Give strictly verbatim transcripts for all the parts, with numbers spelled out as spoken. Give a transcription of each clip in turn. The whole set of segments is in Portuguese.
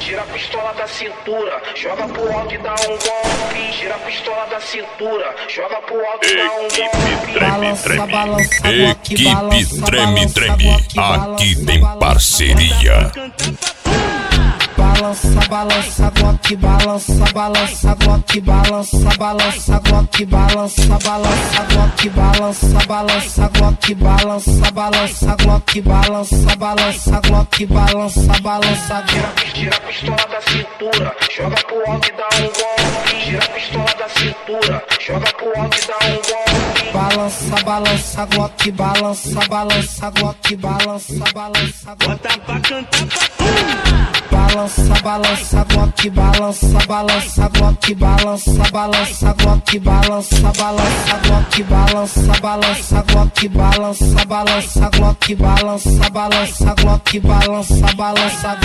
Tira a pistola da cintura, joga pro alto e dá um golpe. Tira a pistola da cintura, joga pro alto e dá um golpe. Treme, treme. Equipe treme, treme. Aqui tem parceria. Balança, balança, Glock, balança, balança, Glock, balança, balança, Glock, balança, balança, Glock, balança, balança, Glock, balança, balança, Glock, balança, balança, Glock, balança, balança. Tira a pistola da cintura, joga pro alto e dá um golpe. Tira a pistola da cintura, joga pro alto e dá um golpe. Balança, balança, Glock, balança, balança, Glock, balança, balança, bota pra cantar pra balança, balança, Glock, balança, balança, Glock, balança, balança, Glock, balança, balança, Glock, balança, balança, Glock, balança, balança, Glock, balança, balança, Glock, balança, balança.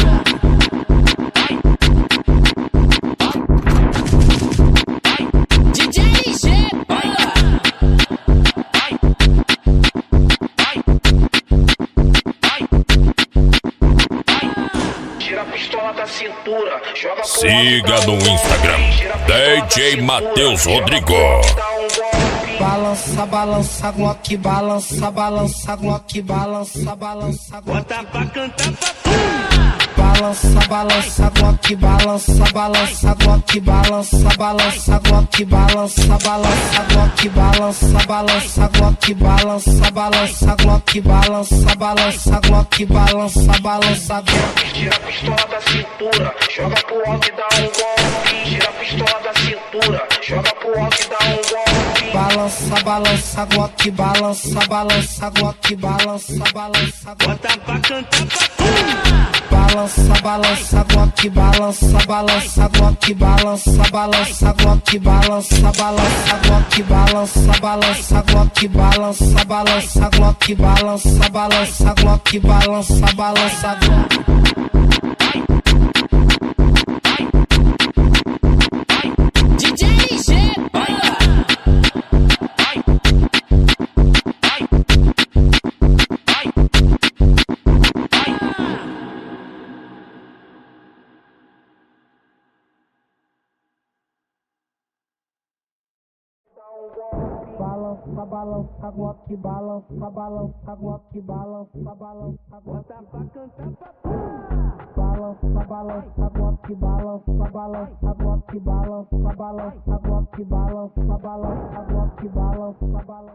D J G, Tira a pistola da cintura, joga pro Siga no Instagram, D J Matheus Rodrigo. Balança, balança, Glock, balança, balança, Glock, balança, balança, bota pra cantar pra balança, balança, Glock, balança, balança, Glock, balança, balança, Glock, balança, balança, Glock, balança, balança, Glock, balança, balança, Glock, balança, balança, Glock, balança, balança. Tira a pistola da cintura, joga pro alto e dá um golpe. Tira a pistola da cintura, joga pro alto e dá um golpe. Balança, balança, Glock, balança, balança, Glock, balança, balança, bota pra cantar pra balança, balança, Glock, balança, balança, Glock, balança, balança, Glock, balança, balança, Glock, balança, balança, Glock, balança, balança, Glock, balança, balança, Glock, balança, balança. D J G, balança, balança, Glock, balança, balança, Glock, balança, balança, bota pra cantar pra balança, balança, Glock, balança, balança, Glock, balança, balança, Glock, balança, balança, Glock, balança, balança.